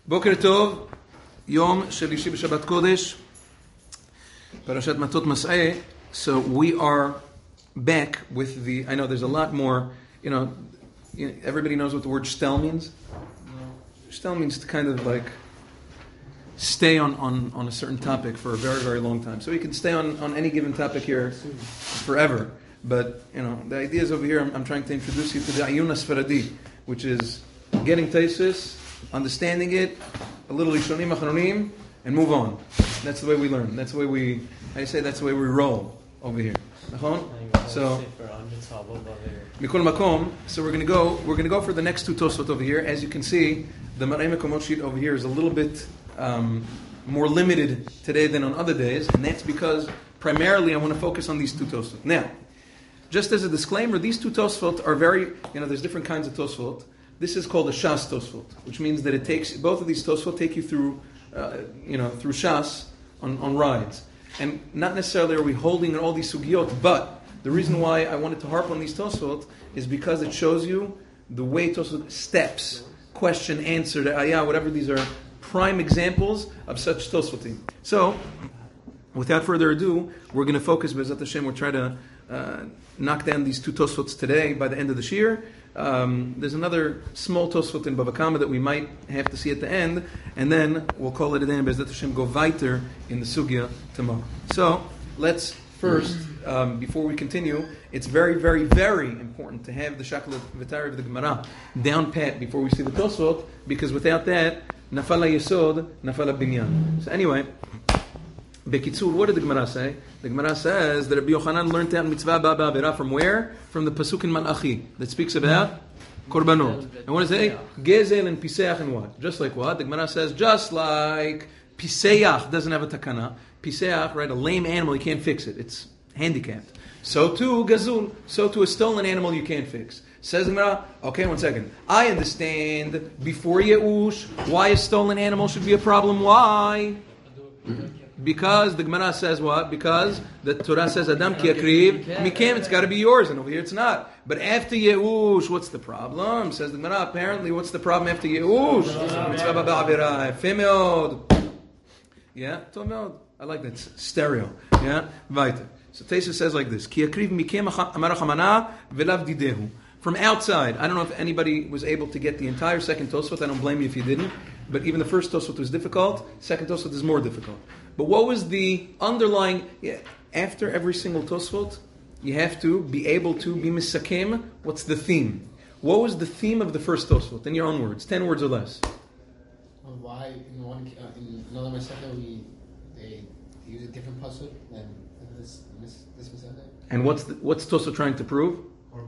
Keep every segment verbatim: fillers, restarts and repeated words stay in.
Boker Tov, Yom Shelishi b'Shabbat Kodesh, Parashat Matot Mas'eh. So we are back with the, I know there's a lot more, you know, you know everybody knows what the word shtel means? Shtel means to kind of like stay on, on, on a certain topic for a very, very long time. So we can stay on, on any given topic here forever. But, you know, the idea is over here, I'm, I'm trying to introduce you to the Ayun HaSfaradi, which is getting Taisus, understanding it, a little Rishonim Achronim, and move on. That's the way we learn. That's the way we, I say that's the way we roll over here. So, Mikol Makom. So we're going to go. We're going to go for the next two Tosfot over here. As you can see, the Marei Mekomot sheet over here is a little bit um, more limited today than on other days, and that's because primarily I want to focus on these two Tosfot. Now, just as a disclaimer, these two Tosfot are very. You know, there's different kinds of Tosfot. This is called a Shas Tosfot, which means that it takes both of these Tosfot take you through, uh, you know, through Shas on, on rides. And not necessarily are we holding all these sugiyot, but the reason why I wanted to harp on these Tosfot is because it shows you the way Tosfot steps, question, answer, the ayah, whatever these are, prime examples of such Tosfotim. So, without further ado, we're going to focus, B'ezrat Hashem, we'll try to uh, knock down these two Tosfots today by the end of the shir. Um, there's another small Tosfot in Bava Kama that we might have to see at the end, and then we'll call it a day, and B'ezrat Hashem go weiter in the sugya tomorrow. So, let's first, um, before we continue, it's very, very, very important to have the Shakla V'Tari of the Gemara down pat before we see the Tosfot, because without that, Nafala Yesod, Nafala Binyan. So anyway, Bekitzur, what did the Gemara say? The Gemara says that Rabbi Yochanan learned out mitzvah ba ba'avera from where? From the pasuk in Malachi that speaks about korbanot. And what does it say? Gezel and piseach and what? Just like what? The Gemara says just like piseach doesn't have a takana. Piseach, right? A lame animal, you can't fix it. It's handicapped. So too gazul. So too a stolen animal you can't fix. Says the Gemara, okay, one second. I understand before Yeush why a stolen animal should be a problem. Why? Because the Gemara says what? Because the Torah says Adam ki yakriv mikem, it's got to be yours, and over here it's not. But after Yeush, what's the problem? Says the Gemara, apparently what's the problem after Yeush? Mitzvah ba'avera, femeod. Yeah, tov. I like that stereo. Yeah, weiter. So Teisa says like this: Ki yakriv mikem amar chamana velav didehu. From outside, I don't know if anybody was able to get the entire second Tosfot. I don't blame you if you didn't. But even the first Tosfot was difficult. Second Tosfot is more difficult. But what was the underlying... Yeah, after every single Tosfot, you have to be able to be misakem. What's the theme? What was the theme of the first Tosfot? In your own words. Ten words or less. Well, why in one uh, in another Masechah we they use a different pasuk than this this, this Masechah? And what's the, what's Tosfot trying to prove?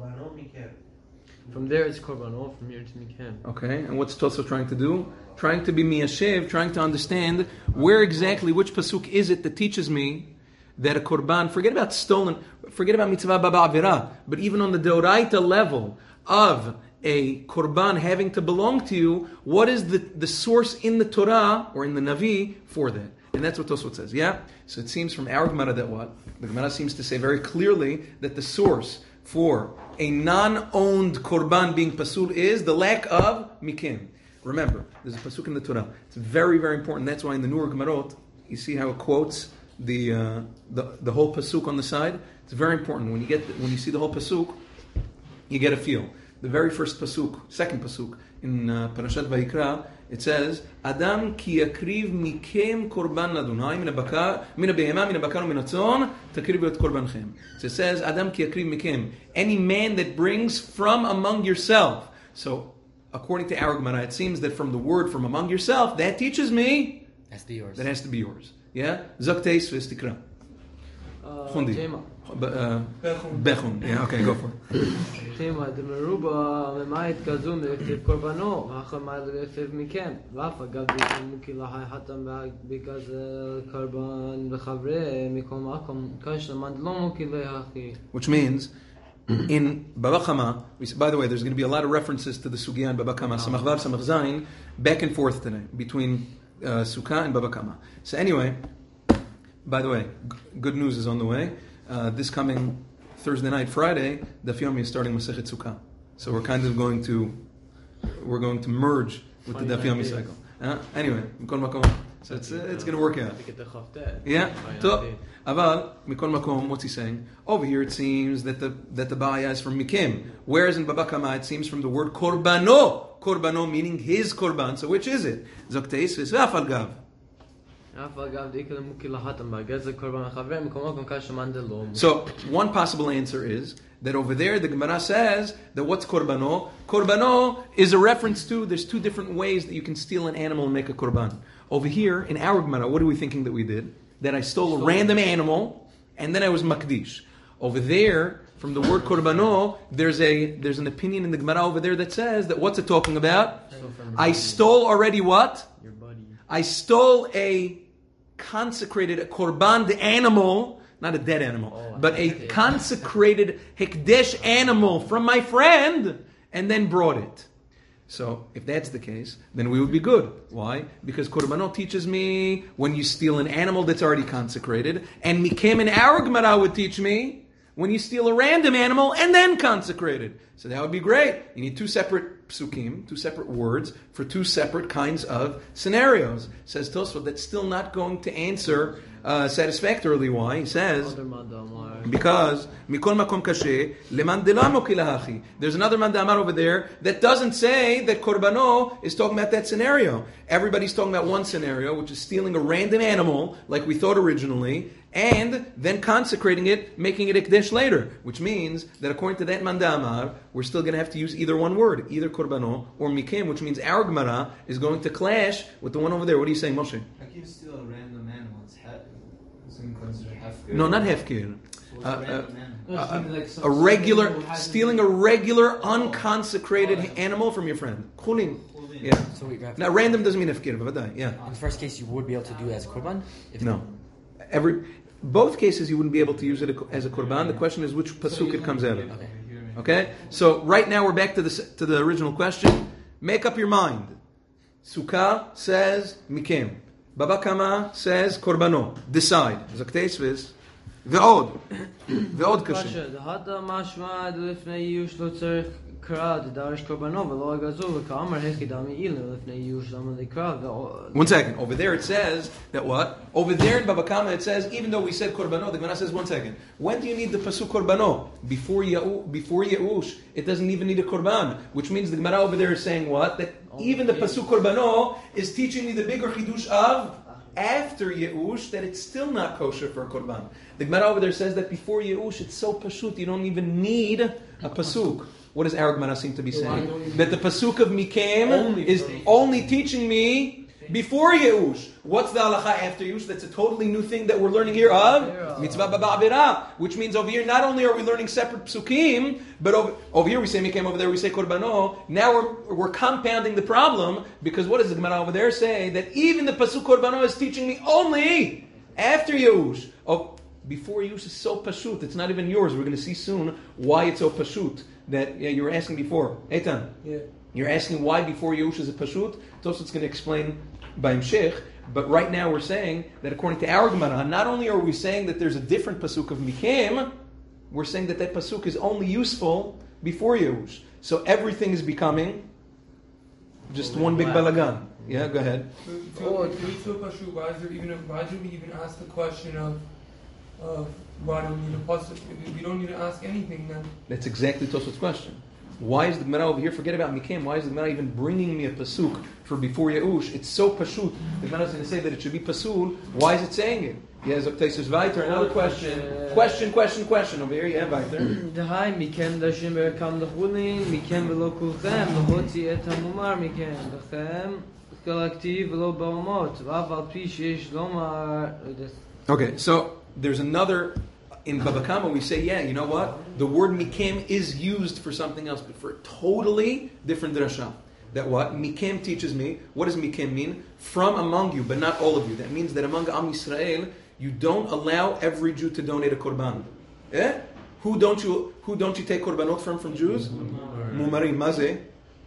From there it's korbanot, from here to mikem. Okay, and what's Tosfot trying to do? Trying to be miyashev, trying to understand where exactly, which pasuk is it that teaches me that a korban, forget about stolen, forget about mitzvah ba'avera, but even on the deoraita level of a korban having to belong to you, what is the, the source in the Torah or in the Navi for that? And that's what Tosfot says, yeah? So it seems from our Gemara that what? The Gemara seems to say very clearly that the source for a non-owned korban being pasul is the lack of mikim. Remember, there's a pasuk in the Torah. It's very, very important. That's why in the Nur Gemarot, you see how it quotes the, uh, the the whole pasuk on the side. It's very important. When you get the, when you see the whole pasuk, you get a feel. The very first pasuk, second pasuk in uh, Parashat Vayikra, it says, Adam ki yakriv mikem korban ladunai min abakar min abehema min abakar min atzon takrivu et korbanchem. So it says, Adam ki yakriv mikem, any man that brings from among yourself. So according to our Gemara, it seems that from the word from among yourself, that teaches me has to be yours. That has to be yours. Yeah? Zakteis v'estikra. Chundi. Bechun. Yeah, okay, go for it. Tema de meruba memait kazum ektiv korbanot, hachamai ektiv mikem. Rafa gav muki lahai hatam because korban bechavre mikom akom kash mandlo muki lehachi. Which means in Bava Kama, by the way, there's going to be a lot of references to the Sugya and Bava Kama, Samach Vav, Samach Zayin, back and forth today, between uh, Sukkah and Bava Kama. So anyway, by the way, g- good news is on the way. Uh, this coming Thursday night, Friday, Daf Yomi is starting Masechet Sukkah. So we're kind of going to, we're going to merge with the Daf Yomi cycle. Uh, anyway, מכל מקום. So it's, uh, it's going to work out. Yeah. So, אבל, מכל מקום, what's he saying? Over here it seems that the that the Ba'aya is from Mikim. Whereas in Baba Kama it seems from the word korbano. Korbano meaning his korban. So which is it? Zok teisvis ve'afal gav. So one possible answer is that over there the Gemara says that what's korbano? Korbano is a reference to, there's two different ways that you can steal an animal and make a korban. Over here in our Gemara, what are we thinking that we did? That I stole a random animal and then I was makdish. Over there, from the word korbano, there's a there's an opinion in the Gemara over there that says that what's it talking about? I stole already what? Your body. I stole a consecrated, a korban, the animal, not a dead animal, oh, but a consecrated hekdesh animal from my friend, and then brought it. So, if that's the case, then we would be good. Why? Because korbanot teaches me when you steal an animal that's already consecrated, and mikem in our Gemara would teach me when you steal a random animal and then consecrated. So that would be great. You need two separate psukim, two separate words for two separate kinds of scenarios. Says Tosfot, that's still not going to answer uh, satisfactorily. Why? He says, because mikol makom kashe leman delamo kilahachi. There's another man damar over there that doesn't say that korbano is talking about that scenario. Everybody's talking about one scenario, which is stealing a random animal, like we thought originally, and then consecrating it, making it ikdesh later. Which means that according to that man damar, we're still going to have to use either one word, either korbano or mikem, which means our Gemara is going to clash with the one over there. What are you saying, Moshe? I can steal a random animal. It's ha- so you consider hefker. No, not hefker. So Uh, it's a uh, random animal. No, it's gonna be like some- a regular, somebody who hasn't- stealing a regular, unconsecrated animal from your friend. Chulin. Yeah. So wait, Rav, Now, random doesn't mean hefker, but yeah. in the first case, you would be able to do it as a korban? If No. Every, both cases you wouldn't be able to use it as a korban. The question is which pasuk it comes out of. Okay. Okay? So, right now we're back to the, to the original question. Make up your mind. Sukkah says mikem. Baba Kama says korbano. Decide. Zakteisvis. Ve'od. Ve'od kashe. דהתה משמע לפני איוש לא צריך קרא דדרש קורבנו ולא הגזול וכאמר היחידה מאילו לפני איוש למה לקרא ועוד. One second. Over there it says that what? Over there in Baba Kama it says, even though we said korbano, the Gemara says, one second. When do you need the pasuk korbano? Before Yeu, before Yeush, it doesn't even need a korban. Which means the Gemara over there is saying what? That even the pasuk korbano is teaching me the bigger chidush of after Yeush, that it's still not kosher for a korban. The Gemara over there says that before Yeush, it's so pashut, you don't even need a pasuk. What does our Gemara seem to be saying? That the pasuk of Mikem is only teaching me before Yeush. What's the halacha after Yeush? That's a totally new thing that we're learning here of mitzvah b'ba'avira, which means over here not only are we learning separate psukim, but over, over here we say Mikem, over there we say korbano. Now we're we're compounding the problem, because what does the Gemara over there say? That even the pasuk korbano is teaching me only after Yeush. Oh, before Yeush is so pashut, it's not even yours. We're going to see soon why it's so pashut. That yeah, you were asking before. Eitan, Yeah. you're asking why before Yeush is a pashut. Tosfot's going to explain by Mshech. But right now we're saying that according to our Gemara, not only are we saying that there's a different pasuk of Mikem, we're saying that that pasuk is only useful before Yeush. So everything is becoming just one big balagan. Yeah, go ahead. So, if we took a shoe, why is there even a, why do we even ask the question of of why do we need a pasuk? We don't need to ask anything then. That's exactly Tosfot's question. Why is the Gemara over here? Forget about Mikem. Why is the Gemara even bringing me a pasuk for before Yeush? It's so pashut. The Gemara is going to say that it should be pasul. Why is it saying it? Yeah, Zoktesis Weiter. Another question. Question, question, question. Over here, yeah, Weiter. דהי מכם דשים ברקם דחולין, מכם ולא כולכם, להוציא את המומר מכם, לכם קולקטיב ולא באומות, ואף על פי שיש לומר... Okay, so there's another, in Baba Kama we say, yeah, you know what? The word mikem is used for something else, but for a totally different drasha. That what? Mikem teaches me, what does mikem mean? From among you, but not all of you. That means that among Am Yisrael, you don't allow every Jew to donate a korban. Eh? Who don't you who don't you take korbanot from from Jews? Mumarim. Mazeh?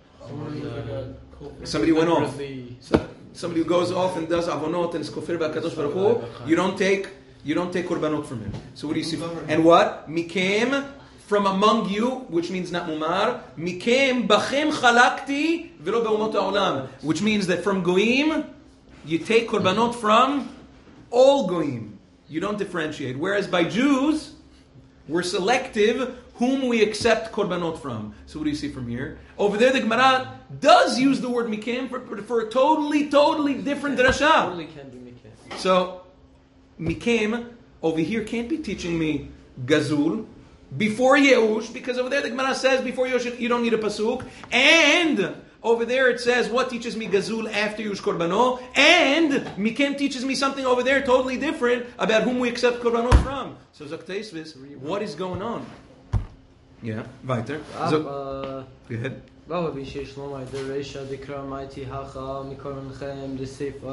Somebody went off. So, somebody who goes off and does avonot and is kofir ba'kadosh baruch Hu, you don't take you don't take korbanot from him. So what do you see? And what? Mikem from among you, which means not mumar. Mikem bachem chalakti velo be'umot ha'olam, which means that from goyim, you take korbanot from all goyim. You don't differentiate. Whereas by Jews, we're selective whom we accept korbanot from. So what do you see from here? Over there, the Gemara does use the word mikem for, for a totally, totally different drasha. Totally can be mikem. So, mikem over here can't be teaching me gazul before Yeush, because over there the Gemara says before Yeush you don't need a pasuk, and over there it says what teaches me gazul after Yeush korbano, and mikem teaches me something over there totally different about whom we accept korbanot from. So Zakteisvis, what is going on? Yeah, weiter. So, Uh, go ahead. למה בישש לומר דרשא דקרא מייתי הכה מקורבנכם דסיפא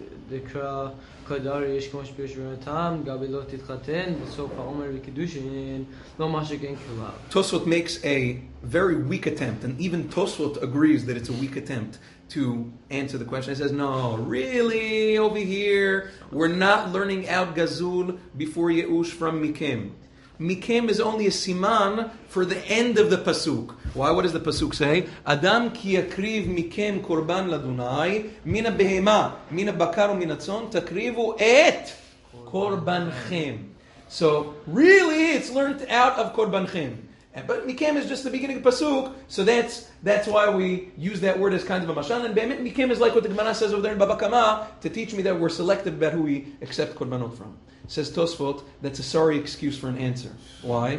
דקרא קדריש כמו שפירשתם גבי לא תתחתן בסוף העומר וקידושין לא מה שכן כלל. Tosfot makes a very weak attempt, and even Tosfot agrees that it's a weak attempt to answer the question. He says, no, really, over here, we're not learning out Gazul before Yeush from Mikem. Mikem is only a siman for the end of the pasuk. Why? What does the pasuk say? Adam ki yakriv mikem korban ladunai mina behema mina bakar u mina tzon takrivu et korbanchem. So really, it's learned out of korbanchem. But mikem is just the beginning of pasuk, so that's that's why we use that word as kind of a mashal. And mikem is like what the Gemara says over there in Baba Kama to teach me that we're selective about who we accept korbanot from. Says Tosfot, that's a sorry excuse for an answer. Why?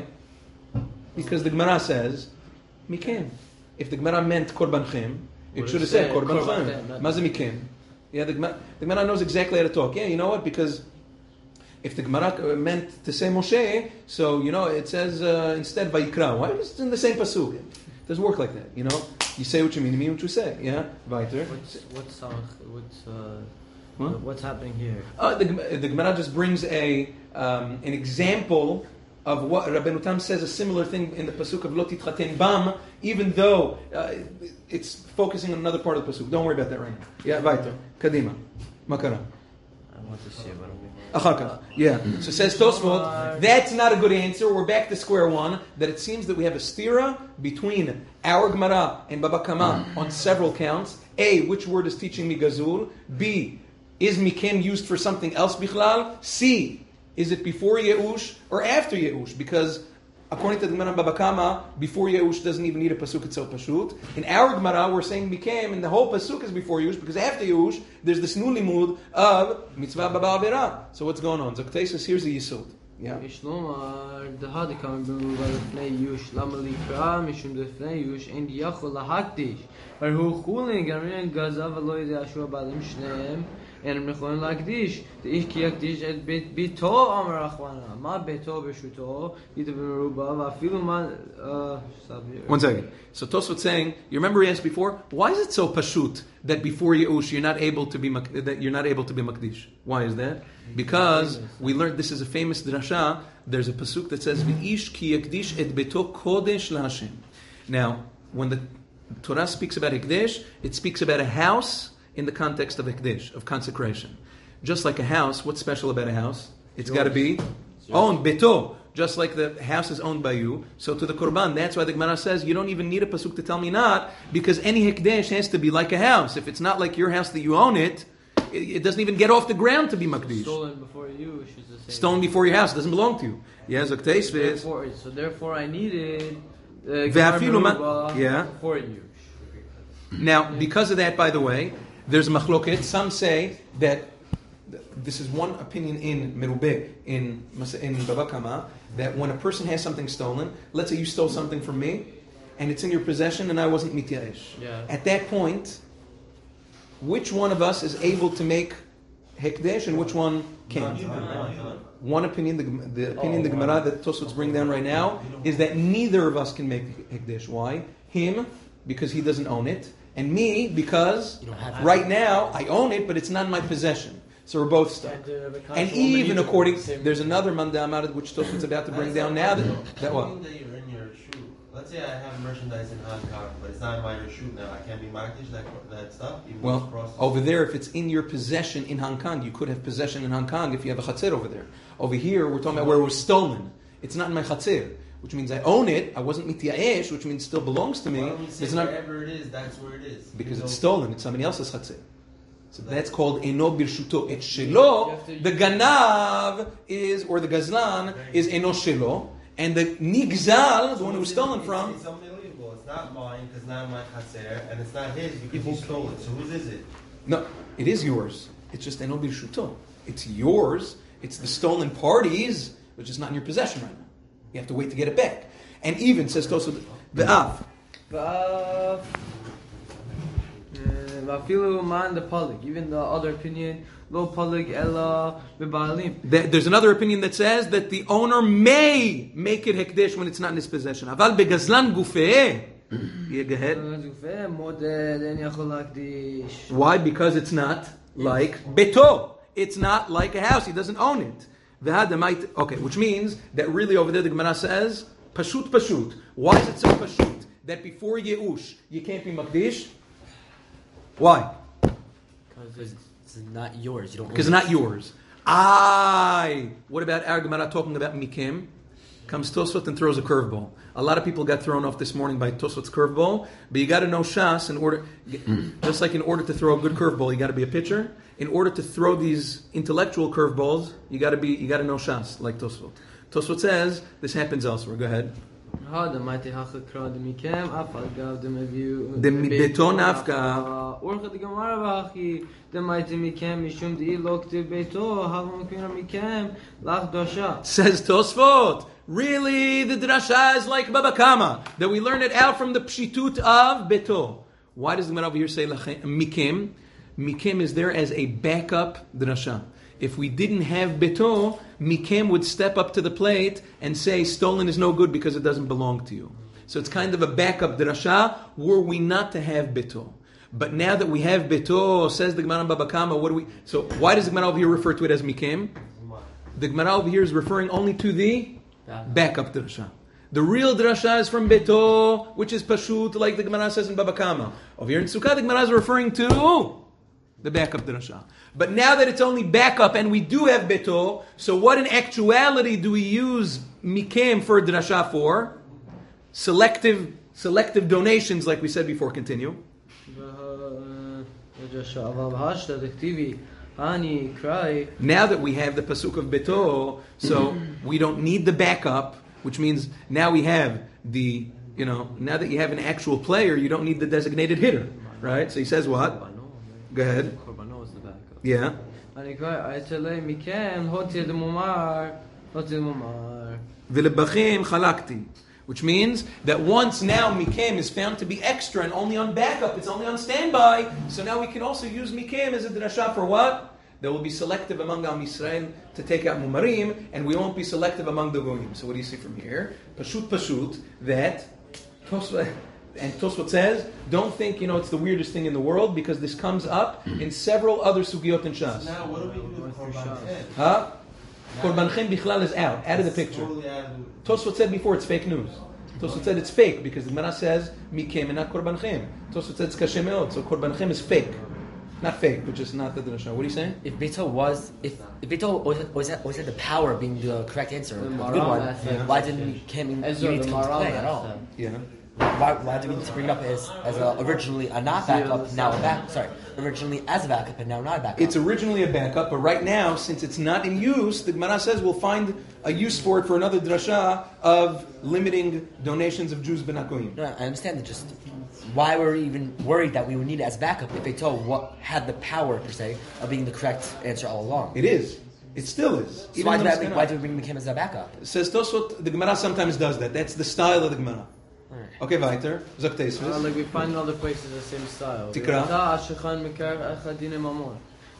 Because the Gemara says mikem. If the Gemara meant korbanchem, it should have said korbanchem. Maze mikem. Yeah, the Gemara, the Gemara knows exactly how to talk. Yeah, you know what? Because if the Gemara meant to say Moshe, so, you know, it says uh, instead Vayikra. Why is it in the same pasuk? It doesn't work like that, you know? You say what you mean, you mean what you say. Yeah? Weiter. What's, what's, uh, what's, uh, What? what's happening here? Uh, the, the Gemara just brings a um, an example of what Rabbeinu Tam says, a similar thing in the pasuk of Lo Titchaten Bam, even though uh, it's focusing on another part of the pasuk. Don't worry about that right now. Yeah, weiter. Kadima. Makara. I want to see about it. Achar yeah. So says Tosfot, that's not a good answer. We're back to square one. That it seems that we have a stira between our Gemara and Baba Kama on several counts. A, which word is teaching me Gazul? B, is mikem used for something else bichlal? C, is it before Yeush or after Yeush? Because according to the Gemara Baba Kama, before Yeush doesn't even need a pasuk itself pashut. In our Gemara, we're saying mikem, and the whole pasuk is before Yeush, because after Yeush, there's this new limud of mitzvah baba avera. So what's going on? Zoktesis, here's the yisod. Yeah. יש לומר, דהד כמה במובן לפני יוש, למה לקרוא משום לפני יוש, אין יכול להקדיש. הרי הוא חולין, גרמין גזע ולא יודע שהוא הבעלים שניהם, הם יכולים להקדיש. דאיש כי יקדיש את בית ביתו, אמר אחרונה. מה ביתו ברשותו, ידע במרובה, ואפילו מה... One second. So Tosfot saying, you remember he asked before, why is it so pashut that before Yeush you're not able to be that you're not able to be makdish? Why is that? Because we learned this is a famous drasha. There's a pasuk that says, "V'ish ki yakdish et beto kodesh laHashem." Now, when the Torah speaks about Hekdesh, it speaks about a house in the context of Hekdesh, of consecration. Just like a house, what's special about a house? It's got to be owned, beto. Just like the house is owned by you. So to the Korban, that's why the Gemara says, you don't even need a pasuk to tell me not, because any Hekdesh has to be like a house. If it's not like your house that you own it, it, it doesn't even get off the ground to be Makdish. Stolen before you, she's the same. Stolen before your house, it doesn't belong to you. Yeah, so therefore, so therefore I needed uh, yeah. before you. Now, because of that, by the way, there's machloket. Some say that this is one opinion in Merubeh, in in Baba Kama, that when a person has something stolen, let's say you stole something from me, and it's in your possession, and I wasn't mityaesh. Yeah. At that point, which one of us is able to make hekdesh, and which one can't? One opinion, the, the opinion the Gemara that Tosfos bring down right now, is that neither of us can make hekdesh. Why? Him, because he doesn't own it, and me, because right now I own it, but it's not in my possession. So we're both stuck. And, uh, and even according, there's another mandamad which Tosfos about to bring down now. That, that what? That you're in your shoe. Let's say I have merchandise in Hong Kong, but it's not in my shoe now. I can't be makdish that that stuff. Even well, over there, if it's in your possession in Hong Kong, you could have possession in Hong Kong if you have a chatzir over there. Over here, we're talking about where it was stolen. It's not in my chatzir. which means I own it. I wasn't mityaesh, which means it still belongs to me. Why don't we say It's not wherever it is, that's where it is? because You it's know, stolen. It's somebody else's chatzir. So that's called eno birshuto. It's shelo. The ganav is, or the gazlan is eno shelo, and the nigzal, the one who was stolen it's, from. It's unbelievable. It's not mine because not my chaser, and it's not his because he stole it. So whose is it? No, it is yours. It's just eno birshuto. It's yours. It's the stolen parties, but just not in your possession right now. You have to wait to get it back. And even says Tosfot ve'af. ואף ואפילו man the polig, even the other opinion, לא polig אלא בבעלים. There- There's another opinion that says that the owner may make it hekdesh when it's not in his possession. אבל בגזלן גופי, yeah, go ahead. גופה מודד, אין יכול להקדיש. Why? Because it's not like beto. It's not like a house. He doesn't own it. V'hada might- Okay, which means that really over there the Gemara says pashut pashut. Why is it so pashut that before Yeush you can't be makdish? Why? Because it's not yours. You don't. Because own it's it. not yours. Aye. What about our Gemara talking about mikim? Comes Tosfot and throws a curveball. A lot of people got thrown off this morning by Tosfot's curveball, but you got to know Shas in order, just like in order to throw a good curveball, you got to be a pitcher. In order to throw these intellectual curveballs, you got to be, you got to know Shas, like Tosfot. Tosfot says this happens elsewhere. Go ahead. דמייתי החקרא דמיקם, אף על גב דמביאו דמביתו נפקא. אורך דגמרא ואחי דמייתי מכם משום דאי לא כתיב ביתו, הלא מקבינה מכם לך דרשה. Says Tosfot. Really, the drasha is like Baba Kama, that we learn it out from the pshitut of beto. Why does the Gemara over here say lachem- mikim? Mikim is there as a backup drasha. If we didn't have beto, mikim would step up to the plate and say stolen is no good because it doesn't belong to you. So it's kind of a backup drasha were we not to have beto. But now that we have beto, says the Gemara in Baba Kama, what do we? So why does the Gemara over here refer to it as mikim? The Gemara over here is referring only to the backup drasha. The real drasha is from beto, which is pashut, like the Gemara says in Baba Kama. Over here in Sukkah, the Gemara is referring to the backup drasha. But now that it's only backup and we do have beto, so what in actuality do we use mikem for drasha for? Selective, selective donations, like we said before. Continue. אבל בהשתא דכתיבי אני קראי Now that we have the pasuk of beto, so we don't need the backup, which means now we have the, you know, now that you have an actual player, you don't need the designated hitter, right? So he says what? Go ahead. קורבנו is the backup. Yeah. אני קראי אצלי מכם הותי דמומר הותי דמומר V'lebachim chalakti, which means that once now mikem is found to be extra and only on backup, it's only on standby. So now we can also use mikem as a drasha for what? That will be selective among Am Yisrael to take out mumarim, and we won't be selective among the goyim. So what do you see from here? Pashut pashut that Tosfot, and Tosfot says, don't think you know it's the weirdest thing in the world because this comes up in several other sugiyot and shas. Now, what do we do with Korban Chem? Huh? Korban Chem bichlal is out, out of the picture. Totally out of the- Tosfot said before it's fake news. Tosfot said it's fake because the Gemara says mikem and not korban chem. Tosfot said it's kashem meod, so korban chem is fake, not fake, but just not the drasha. What are you saying? If beto was, if, if beto was, was, had, was had the power of being the correct answer, the good Maram one, asked that. why didn't we came Ezra, you need the to come to Maram play at asked all? that. Yeah. Why, why do we need to bring it up as, as a, originally a not backup, now a back? Sorry, originally as a backup and now not a backup. It's originally a backup, but right now, since it's not in use, the Gemara says we'll find a use for it for another drasha of limiting donations of Jews benakoyim. No, I understand that. Just why were we even worried that we would need it as backup if they told what had the power per se of being the correct answer all along? It is. It still is. So why though do, it's that, not. why do we bring Mikem as a backup? Says Tosfot, the Gemara sometimes does that. That's the style of the Gemara. Okay, weiter. Zok Uh, Tosfos. like we find in other places the same style. תקרא. ואתה אשכן מקרב אחד דיני ממון.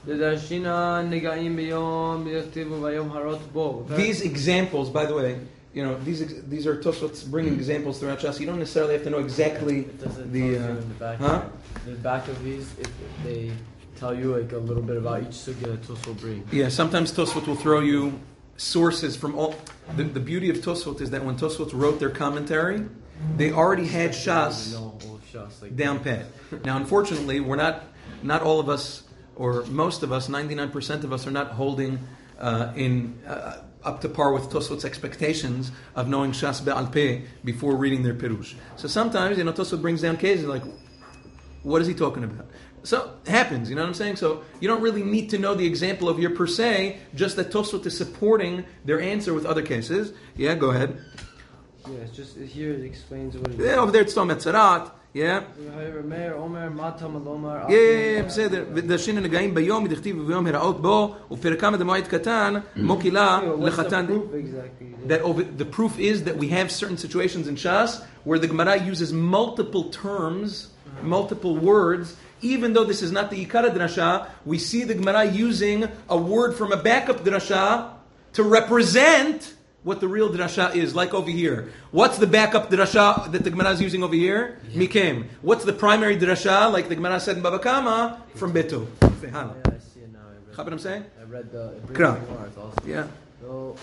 לדרשינה נגעים ביום יכתיבו ביום הרות בו. These examples, by the way, you know, these ex- these are Tosfot's bringing examples throughout Shas. You don't necessarily have to know exactly It doesn't the. tell you Uh, in the back. huh? The back of these, if they tell you like a little bit about each sugya that Tos will bring. Yeah, sometimes Tosfot will throw you sources from all. The, the beauty of Tosfot is that when Tosfot wrote their commentary, they already had Shas You know, all of Shas, like down pat. Now, unfortunately, we're not, not all of us, or most of us, ninety-nine percent of us, are not holding uh, in uh, up to par with Tosfot's expectations of knowing Shas Be'al Peh before reading their Pirush. So sometimes, you know, Tosfot brings down cases like, what is he talking about? So it happens, you know what I'm saying? So you don't really need to know the example of your per se, just that Tosfot is supporting their answer with other cases. Yeah, go ahead. Yeah, it's just here it explains what it Yeah, over there it's Tom Etzarat. Yeah. Yeah, yeah, yeah, בסדר. ודרשין הנגעים ביום, דכתיב וביום הראות בו, ופרקם דמועד קטן, מוקילה לחתן. That over, the proof is that we have certain situations in Shas where the Gemara uses multiple terms, multiple words. Even though this is not the Ikara Drasha, we see the Gemara using a word from a backup Drasha to represent what the real drasha is, like over here. What's the backup drasha that the Gemara is using over here? Yeah. Mikem. What's the primary drasha, like the Gemara said in Baba Kama, from Beto? Yeah, I see it now. I read, what I'm saying? I read the Kra. also. Yeah. So,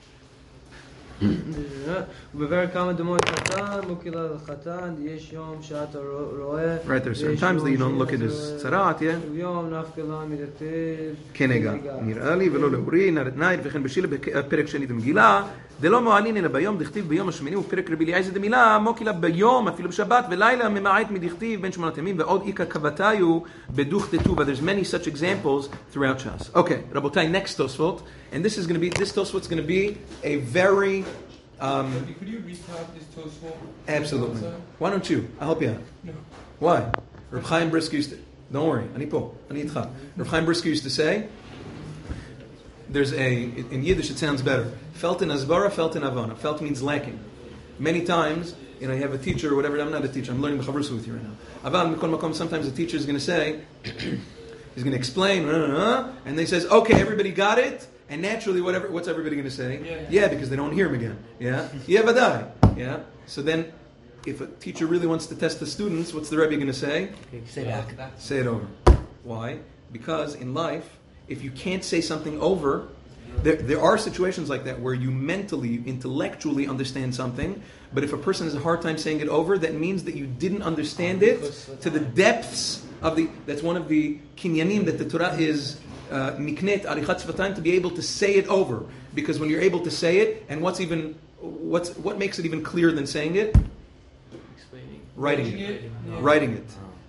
ובבר כמה דמות חתן, מוקילה לחתן, יש יום שעת רואה. Right, there's certain times that you don't look at his tzaraat, yeah? יום נפקלה מדתיב. כנגע. נראה לי ולא לאורי, נרת נייד, וכן בשילה בפרק שני דמגילה, דלא מועלין אלא ביום דכתיב ביום השמיני ופרק רבי אליעזר דמילה, מוקילה ביום, אפילו בשבת, ולילה ממעט מדכתיב בין שמונת ימים, ועוד איכה כבתיו בדוך דטובה. There's many such examples throughout Shas. Okay, Rabotai, next Tosfot, and this is going to be, this Tosfot's going to be a very Um, Could you recap this Tosfot? Absolutely. Why don't you? I'll help you out. No. Why? Reb Chaim Brisker used to... Don't worry. Ani po. Ani itcha. Reb Chaim Brisker used to say, there's a... In Yiddish it sounds better. Felt in Asbara, felt in Havana. Felt means lacking. Many times, you know, you have a teacher or whatever. I'm not a teacher. I'm learning B'chavrus with you right now. Aval, mikol makom, sometimes the teacher is going to say, he's going to explain, and they says, okay, everybody got it? And naturally, whatever, what's everybody going to say? Yeah, yeah. yeah, because they don't hear him again. Yeah, yeah, vadai. Yeah. So then, if a teacher really wants to test the students, what's the Rebbe going to say? Okay, say back. Say it over. Why? Because in life, if you can't say something over, there there are situations like that where you mentally, intellectually understand something, but if a person has a hard time saying it over, that means that you didn't understand it to the depths of the. That's one of the kinyanim that the Torah is. Miknet arichat svatayim, to be able to say it over, because when you're able to say it, and what's even what's what makes it even clearer than saying it? Explaining. Writing it, it. Yeah. writing it.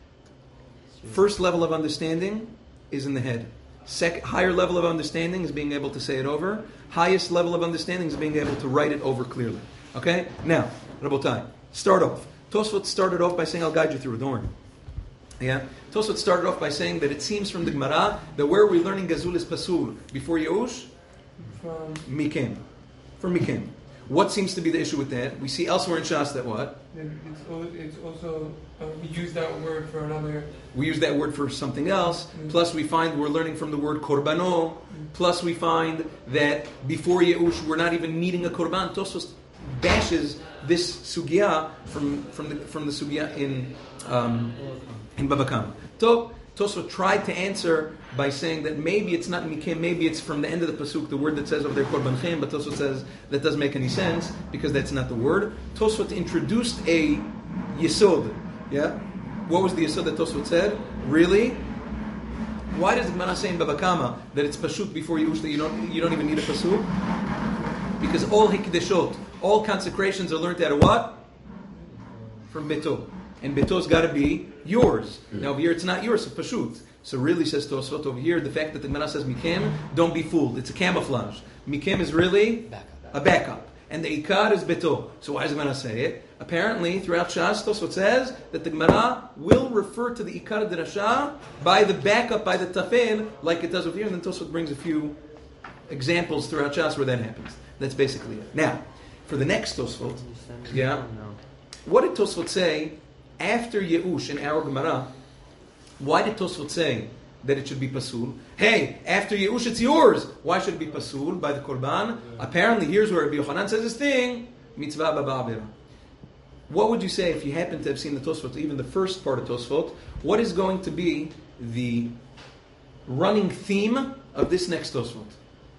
First level of understanding is in the head. Second, higher level of understanding is being able to say it over. Highest level of understanding is being able to write it over clearly. Okay, now Rabotai, start off. Tosfot started off by saying, "I'll guide you through it." Don't worry. Yeah, Tosfot started off by saying that it seems from the Gemara that where we're learning Gazul is Pasul before Yeush, From Mikem, from Mikem. What seems to be the issue with that? We see elsewhere in Shas that what? it's, al- it's also uh, we use that word for another. We use that word for something else. Mm. Plus, we find we're learning from the word Korbano. Mm. Plus, we find that before Yeush, we're not even needing a Korban. Tosfot bashes this sugya from from the from the sugya in. Um, In Baba Kama. To, Tosfot tried to answer by saying that maybe it's not Mikem, maybe it's from the end of the Pasuk, the word that says over there Korbanchem, but Tosfot says that doesn't make any sense because that's not the word. Tosfot introduced a Yesod. Yeah? What was the Yesod that Tosfot said? Really? Why does the Gemara say in Baba Kama that it's Pasuk before Yush, that you don't, you don't even need a Pasuk? Because all Hikdeshot, all consecrations are learned out of what? From Beto. And Beto's got to be yours. Now over here it's not yours, it's Pashut. So really, says Tosfot over here, the fact that the Gemara says Mikem, don't be fooled. It's a camouflage. Mikem is really Backup. a backup. And the Ikar is Beto. So why does the Gemara say it? Apparently, throughout Shas, Tosfot says that the Gemara will refer to the Ikar Drasha by the backup, by the Tafel, like it does over here. And then Tosfot brings a few examples throughout Shas where that happens. That's basically it. Now, for the next Tosfot, yeah, what did Tosfot say after Yeush in our Gemara? Why did Tosfot say that it should be Pasul? Hey, after Yeush it's yours. Why should it be Pasul by the Korban? Apparently, here's where Rabbi Yochanan says his thing, Mitzvah B'Ba'avera. What would you say if you happen to have seen the Tosfot, even the first part of Tosfot? What is going to be the running theme of this next Tosfot?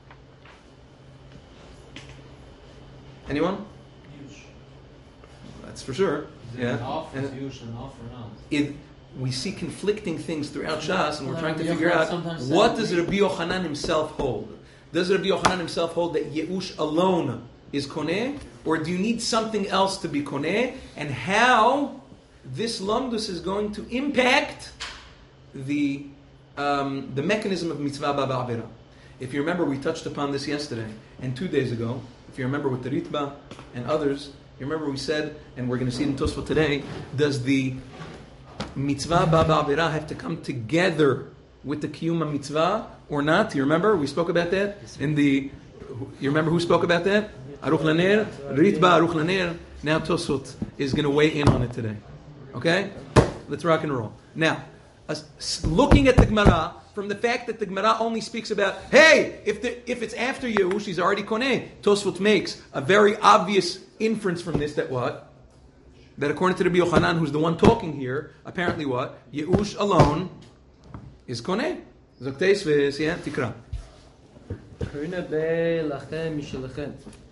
Anyone? That's for sure. Yeah. Off is And Yush and off or not? it, we see conflicting things throughout Shas, and we're Well, trying to Rabbi figure Yochanan out sometimes what says does Rabbi Yochanan himself hold. Does Rabbi Yochanan himself hold that Yeush alone is koneh, or do you need something else to be koneh? And how this lamdus is going to impact the um, the mechanism of mitzvah ba'avira. If you remember, we touched upon this yesterday and two days ago. If you remember with the Ritba and others, you remember we said, and we're going to see it in Tosfot today, does the mitzvah ba'avira have to come together with the kiyuma mitzvah or not? You remember? We spoke about that in the. You remember who spoke about that? Aruch Laner, Ritba, Aruch Laner. Now Tosfot is going to weigh in on it today. Okay, let's rock and roll. Now, uh, looking at the Gemara, from the fact that the Gemara only speaks about, hey, if the, if it's after Yeush, he's already koneh. Tosfot makes a very obvious inference from this that what? That according to Rabbi Yochanan, who's the one talking here, apparently what? Yeush alone is koneh. Zok Teisves, yeah, tikra. Karina be lachem mishalachem.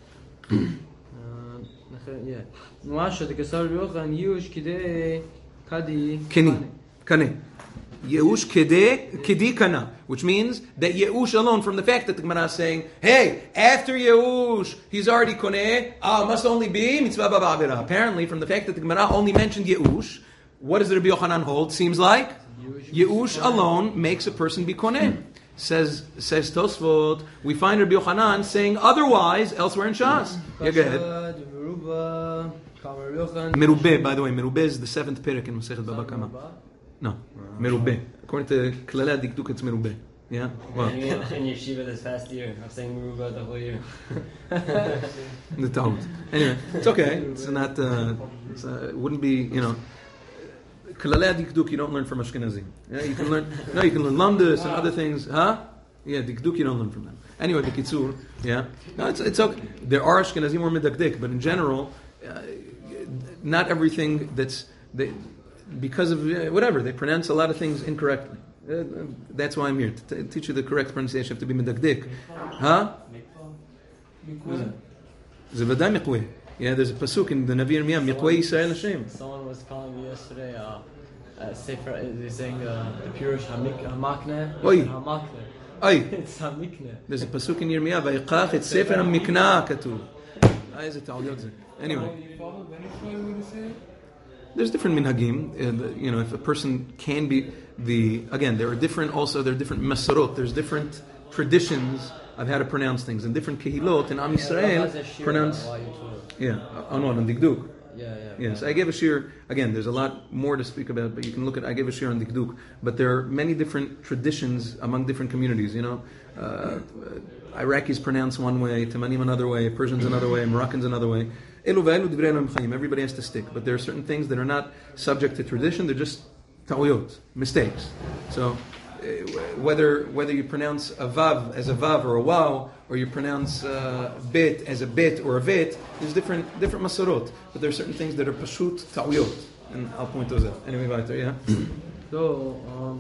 Yeah. Nuasha the Kesar Yochanan Yeush kidei kadi Kini. Kani. Yeush kidei kidi kana. Which means that Yeush alone, from the fact that the Gemara is saying, hey, after Yeush, he's already koneh, ah, must only be mitzvah ba'avira. Apparently, from the fact that the Gemara only mentioned Yeush, what does the Rabbi Yochanan hold? Seems like Yeush alone makes a person be koneh. Says says Tosfot, we find Rabbi Yochanan saying otherwise elsewhere in Shas. Yeah, go ahead. Merubeh, by the way, Merubeh is the seventh perek in Masechet Baba Kama. No, Merubeh. According to Klalei Dikduk, it's Merubeh. Yeah. Well, in yeshiva this past year, I'm saying Merubah the whole year. The Talmud. Anyway, it's okay. It's not. Uh, it's, uh, it wouldn't be. You know. Klalei Dikduk you don't learn from Ashkenazim. Yeah, you can learn. No, you can learn Lamdus and other things. Huh? Yeah, Dikduk you don't learn from them. Anyway, B'kitzur. Yeah. No, it's it's okay. There are Ashkenazim or Medakdik, but in general, uh, not everything that's they, because of uh, whatever they pronounce a lot of things incorrectly. Uh, that's why I'm here to t- teach you the correct pronunciation. You have to be Medakdik. Huh? Zevadai Miqweh. Yeah, there's a pasuk in the Navi Yirmiyah, Miqweh Yisrael Hashem. Someone was calling me yesterday, uh, uh, Sefer, they're saying uh, the Pirush Hamik, Hamakne. Oi. Hamakne. Oi. It's Hamikne. There's a pasuk in Yirmiyah, Vayiqach et Sefer HaMiknah katuv. Ah, is it ta'aliyot ze? Anyway. There's different minhagim. Uh, you know, if a person can be the, again, there are different, also there are different masarot, there's different traditions of how to pronounce things, and different kehilot in Am Yisrael pronounce. Yeah, on what? On Dikduk? Yeah, yeah. Yes, I gave a shir, again, there's a lot more to speak about, but you can look at, I gave a shir on Dikduk, but there are many different traditions among different communities, you know. Uh, Iraqis pronounce one way, Tamanim another way, Persians another way, Moroccans another way. Everybody has to stick, but there are certain things that are not subject to tradition, they're just ta'uyot, mistakes. So, whether whether you pronounce a vav as a vav or a waw, or you pronounce uh, bit as a bit or a vit, there's different different masarot. But there are certain things that are pashut ta'uyot, and I'll point those out. Anyway, weiter, yeah. So, um,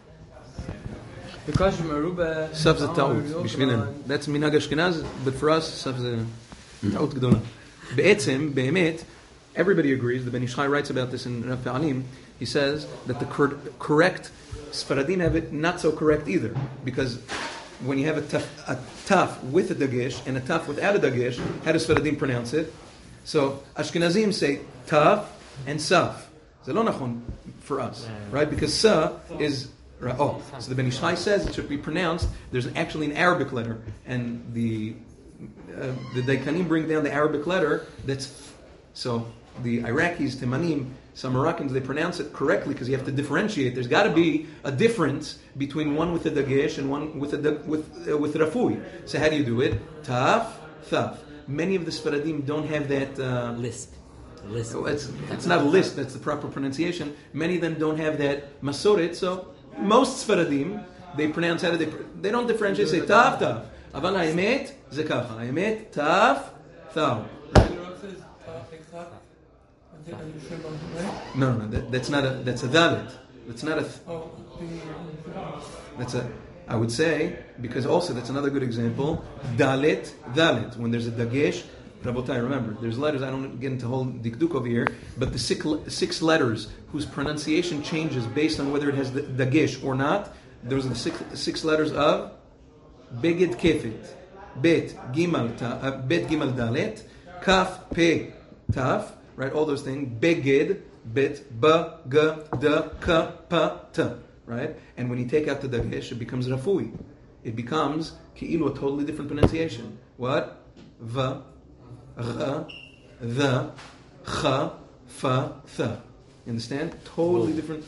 because Merubah, Saf ze ta'ut bishvilenu. That's minhag Ashkenaz, but for us, saf ze ta'ut gedola. Be'etzem, be'emet, everybody agrees. The Ben Ish Chai writes about this in Rav Pa'alim. He says that the cor- correct Sfaradim have it not so correct either, because when you have a taf, a taf with a dagesh and a taf without a dagesh, how does Sfaradim pronounce it? So Ashkenazim say taf and saf. It's lo nachon for us, right? Because sa is oh, so the Ben Ish Chai says it should be pronounced. There's actually an Arabic letter, and the uh, the Daikanim bring down the Arabic letter that's f. So the Iraqis, Timanim, some Moroccans, they pronounce it correctly because you have to differentiate. There's got to be a difference between one with a dagesh and one with a with uh, with rafui. So how do you do it? Taf, thaf. Many of the Sfaradim don't have that uh, Lisp. Lisp. Oh, it's it's not a list. That's the proper pronunciation. Many of them don't have that masoret. So most Sfaradim, they pronounce how do they they don't differentiate. Say taf, taf. Aval ha'emet ze kacha. Ha'emet taf, thaf. No, no, that, that's not a. That's a dalit. That's not a. That's a. I would say because also that's another good example. Dalit, dalit. When there's a dagesh, Rabotai, remember, there's letters. I don't get into whole dikduk over here, but the six, six letters whose pronunciation changes based on whether it has the dagesh or not. Those are the six, six letters of Beged kefet. Bet gimal ta, uh, bet gimal dalet. Kaf pe taf. Right, all those things. Beged, bet, ba, ga, da, ka, pa, ta. Right? And when you take out the dagesh, it becomes rafui. It becomes ki'ilu, a totally different pronunciation. What? Va, gha, the, cha, fa, tha. You understand? Totally different.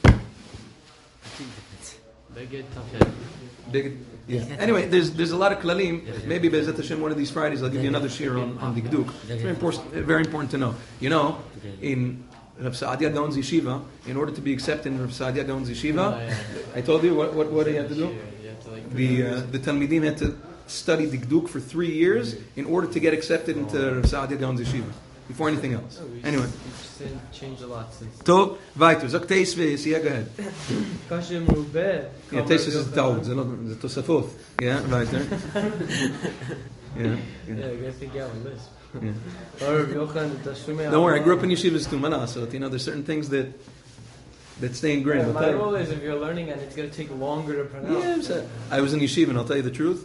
Beged tafet. Big, yeah. Anyway, there's there's a lot of klalim. Maybe Be'ezat Hashem one of these Fridays I'll give you another shir on, on Dikduk. It's very important, very important to know. You know, in Rav Saadia Gaon's yeshiva, in order to be accepted in Rav Saadia Gaon's yeshiva, I told you what what what he had to do. The uh, the Talmidim had to study Dikduk for three years in order to get accepted into Rav Saadia Gaon's yeshiva. Before anything else. Anyway. It's changed a lot since. Tov, weiter. Zok Teisves, yeah, go ahead. Kashem Rubeh. Yeah, Teisves is Taud, the Tosafot. Yeah, weiter. Yeah, Yeah, I guess he got on this. Yeah. Don't worry, I grew up in yeshivas too, manasot. You know, there's certain things that that stay ingrained. Yeah, my rule is if you're learning and it's going to take longer to pronounce. Yeah, I was in yeshiva, and I'll tell you the truth.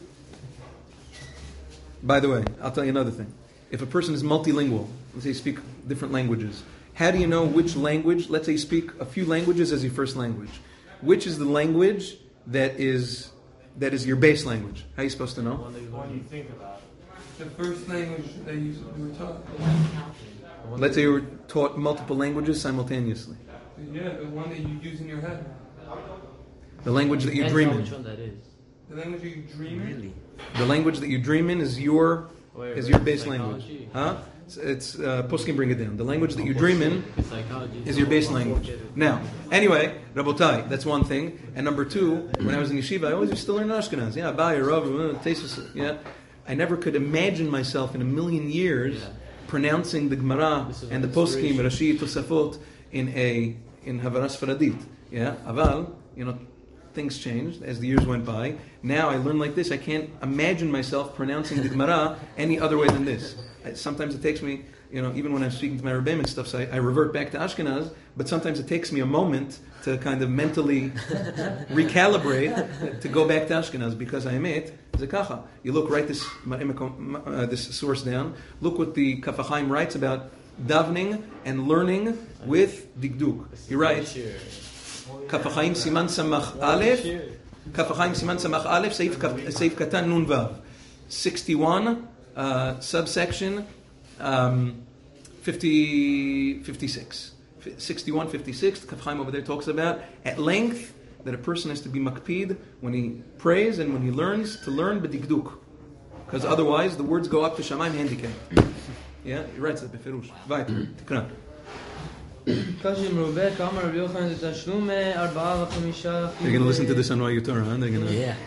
By the way, I'll tell you another thing. If a person is multilingual, let's say you speak different languages, how do you know which language, let's say you speak a few languages as your first language, which is the language that is that is your base language? How are you supposed to know? When you think about it. The first language that you were taught. Let's say you were taught multiple languages simultaneously. Yeah, the one that you use in your head. The language that you Depends dream on in. which one that is. The language that you dream in. Really? The language that you dream in is your Wait, is wait, your base psychology? language. Huh? It's, it's uh, Poskim bring it down. The language that you dream in Psychology. is your base language. Now, anyway, Rabotai, that's one thing. And number two, when I was in yeshiva, I always used to learn Ashkenaz. Yeah, Abai, Rav, uh, Tesis, yeah. I never could imagine myself in a million years Yeah. pronouncing the Gemara and the Poskim, Rashi, Tosafot in a in Havaras Faradit. Yeah, Aval, you know, things changed as the years went by. Now I learn like this. I can't imagine myself pronouncing the Gemara any other way than this. I, sometimes it takes me, you know, even when I'm speaking to my Rebbeim and stuff, so I, I revert back to Ashkenaz, but sometimes it takes me a moment to kind of mentally recalibrate to go back to Ashkenaz because I admit, Zekacha. You look, write this uh, this source down. Look what the Kaf HaChaim writes about davening and learning with Dikduk. He writes, Kaf HaChaim Siman Samach Aleph, Kaf HaChaim Siman Samach Aleph, Seif Katan Nun Vav, sixty-one, uh, subsection um, fifty, fifty-six. sixty-one, fifty-six, Kaf HaChaim over there talks about at length that a person has to be makpid when he prays and when he learns to learn b'dikduk. Because otherwise the words go up to Shamayim handicapped. Yeah, he writes it befirush. Weiter, tikran. Kashim Rubeh, Kamar Rabbi Yochanan Tashlume, Arba'a V'chamisha. They're going to listen to this on Roy Torah, huh? They're going to... Yeah.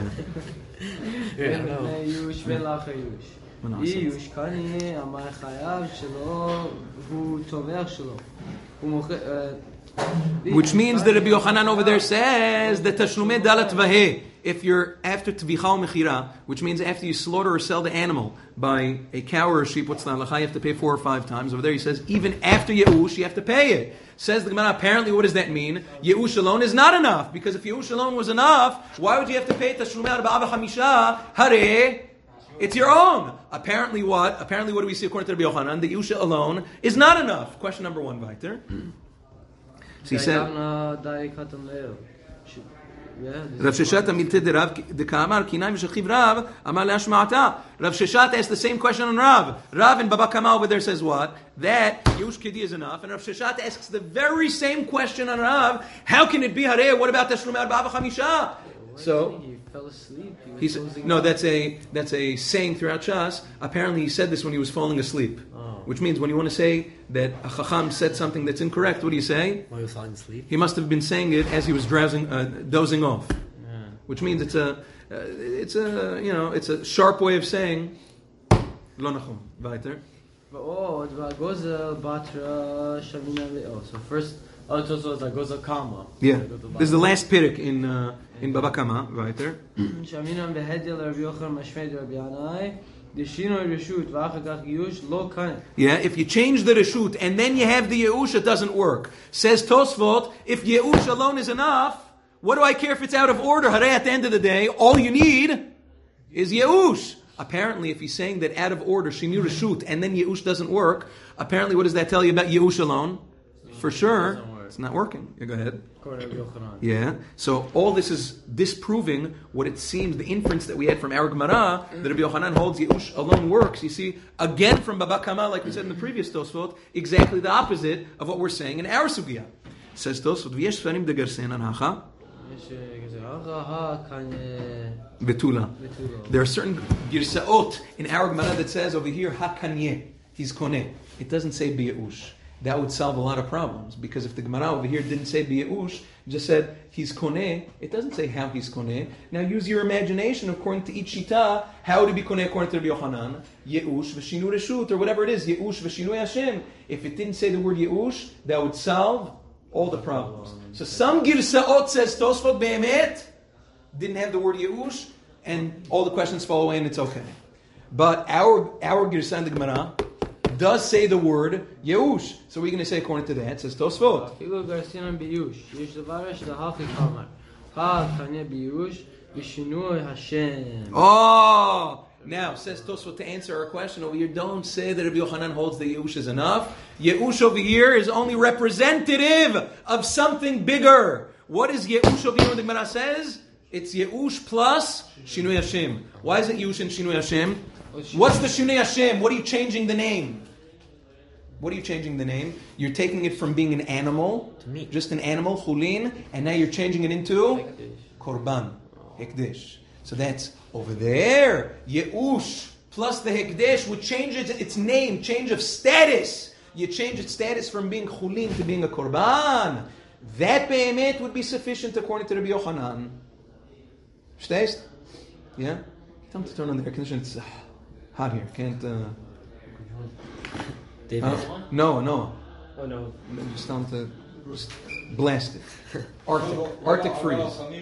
Ben Yush, Ben Lacha Yush. Yush Kani, Amar Chayav Shelo, Hu Tovech Shelo. Hu Moche... Which means that Rabbi Yochanan over there says that Tashlumei Dalat Vaheh, if you're after Tvicha or Mechira, which means after you slaughter or sell the animal by a cow or a sheep, what's the halacha? You have to pay four or five times. Over there he says, even after Yeush, you have to pay it. Says the Gemara, apparently what does that mean? Yeush alone is not enough, because if Yeush alone was enough, why would you have to pay Tashlumei Arba'a V'chamisha? Hare, it's your own. Apparently what? Apparently what do we see according to Rabbi Yochanan? The Yeush alone is not enough. Question number one, Weiter. So he said, Rav Sheshat amiltei de Rav dekamar kinai v'shachiv Rav amar le'ashma'ata. Rav Sheshat asked the same question on Rav. Rav in Baba Kama over there says what? That Yush Kidi is enough. And Rav Sheshat asks the very same question on Rav. How can it be Hareh? What about Tashlumei Arba'a V'chamisha? So he fell asleep. He said, no, that's a that's a saying throughout Shas. Apparently, he said this when he was falling asleep, oh. Which means when you want to say that a chacham said something that's incorrect, what do you say? While he was falling asleep. He must have been saying it as he was drowsing, uh, dozing off, yeah. Which means it's a uh, it's a you know it's a sharp way of saying lo nachon. Weiter. Oh, so first. Oh, so it's like goes a comma. Yeah, this is the last pirik in uh, in Baba Kama. Weiter. Shaminam behedel Rabbi Yochanan mashmed Rabbi Yanai. Deshino reshut v'achagach yush lo kain. Yeah, if you change the reshut and then you have the yeush, it doesn't work. Says Tosfot, if yeush alone is enough, what do I care if it's out of order? Hare, at the end of the day, all you need is Yeush. Apparently, if he's saying that out of order, Shinu Reshut, and then Yeush doesn't work, apparently what does that tell you about Yeush alone? For sure, it's not working. Yeah, go ahead. Yeah. So all this is disproving what it seems, the inference that we had from our Gemara, that Rabbi Yochanan holds Yeush alone works. You see, again from Baba Kama, like we said in the previous Tosfot, exactly the opposite of what we're saying in our Sugya. Says Tosfot, V'yesh Sfarim de Gersen Anhacha. Betula. There are certain girsaot in our Gemara that says over here, Hakanye, he's koneh. It doesn't say biyeush. That would solve a lot of problems, because if the Gemara over here didn't say biyeush, just said he's koneh, it doesn't say how he's koneh. Now use your imagination according to each shita, how would it be koneh according to Rabbi Yochanan? Yeush v'shinu reshut, or whatever it is, yeush v'shinu Hashem. If it didn't say the word yeush, that would solve all the problems. So some girsaot says Tosfot be'emet didn't have the word yeush, and all the questions fall away and it's okay. But our our girsa in the Gemara does say the word yeush. So we're going to say according to that, it says Tosfot. Oh! Now, says Tosfot, to answer our question over here, don't say that Rabbi Yochanan holds that Yeush is enough. Yeush over here is only representative of something bigger. What is Yeush over here when the Gemara says? It's Yeush plus Shinui Hashem. Why is it Yeush and Shinui Hashem? What's the Shinui Hashem? What are you changing the name? What are you changing the name? You're taking it from being an animal, to meat. Just an animal, chulin, and now you're changing it into korban, hekdesh. So that's over there. Yeush plus the hekdesh would change its, its name, change of status. You change its status from being chulin to being a korban. That be'emet would be sufficient according to Rabbi Yochanan. Verstehst? Yeah? Tell him to turn on the air conditioner. It's uh, hot here. Can't. Uh... David? Uh, no, no. Oh no. Just tell him to just blast it. Arctic. Arctic freeze.